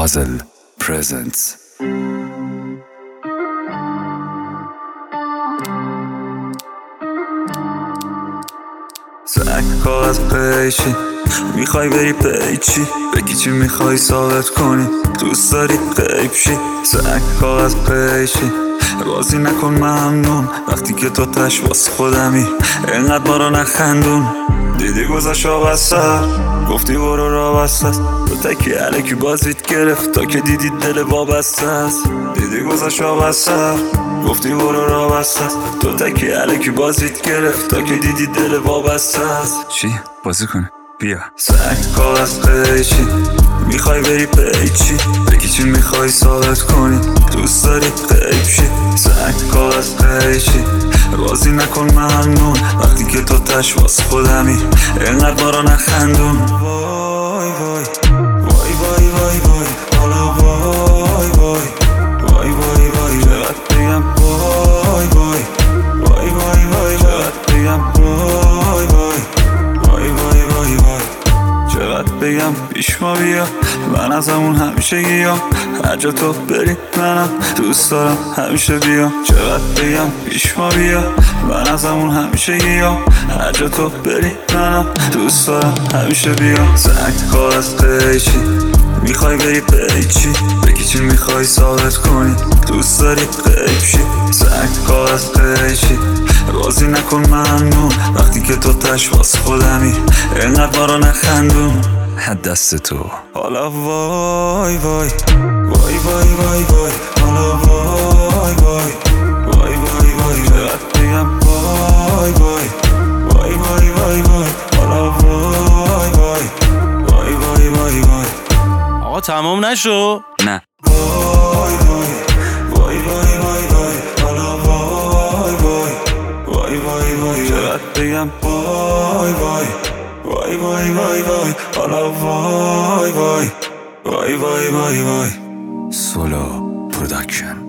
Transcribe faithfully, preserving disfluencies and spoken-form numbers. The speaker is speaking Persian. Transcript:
Puzzle presents. سنگ کاغذ پیچی میخوای بری پیچی بگی چی میخوای ثابت کنی دوست داری غیب شی. سنگ کاغذ پیچی بازی نکن ممنون وقتی که تو تش واس خودمی اینقدر ما رو نخندون. دیدی گذاشت آب از سر گفتی برو را بسته است تو تکی علکی بازیت گرفت تا که دیدی دل وابسته است. دیدی گذاشت آب از سر گفتی برو را بسته است تو تکی علکی بازیت گرفت تا که دیدی دل وابسته است. چی؟ بازی کنه؟ بیا. سنگ کاغذ پیچی میخوای بری پیچی بگی چی میخوای ثابت کنی دوست داری غیب شی. سنگ کاغذ پیچی بازی نکن ممنون وقتی که تو تش واس خودمی اینقدر ما رو نخندون. وای وای وای وای وای وای حالا وای وای وای وای وای چقدر بگم وای وای وای وای وای چقدر بگم وای وای وای وای وای وای چقدر بگم پیش ما بیا من از همون همیشه گیام هر جا تو بری منم دوست دارم همیشه بیا. چقدر بگم پیش ما بیا من از همون همیشه گیام هر جا تو بری منم دوست دارم همیشه بیا. سنگ کاغذ پیچی میخوای بری پیچی بگی چی میخوای ثابت کنی دوست داری غیب شی. سنگ کاغذ پیچی بازی نکن ممنون وقتی که تو تش واس خودمی اینقدر ما رو نخندون. دست تو حالا وای وای وای وای وای وای حالا وای وای وای وای وای چقدر بگم وای وای وای وای وای وای حالا وای وای وای وای وای وای آقا تمام نشو؟ نه. وای وای وای وای وای وای حالا وای وای وای وای وای چقدر بگم وای وای وای وای وای وای حالا وای وای وای وای وای وای سولو پروداکشن.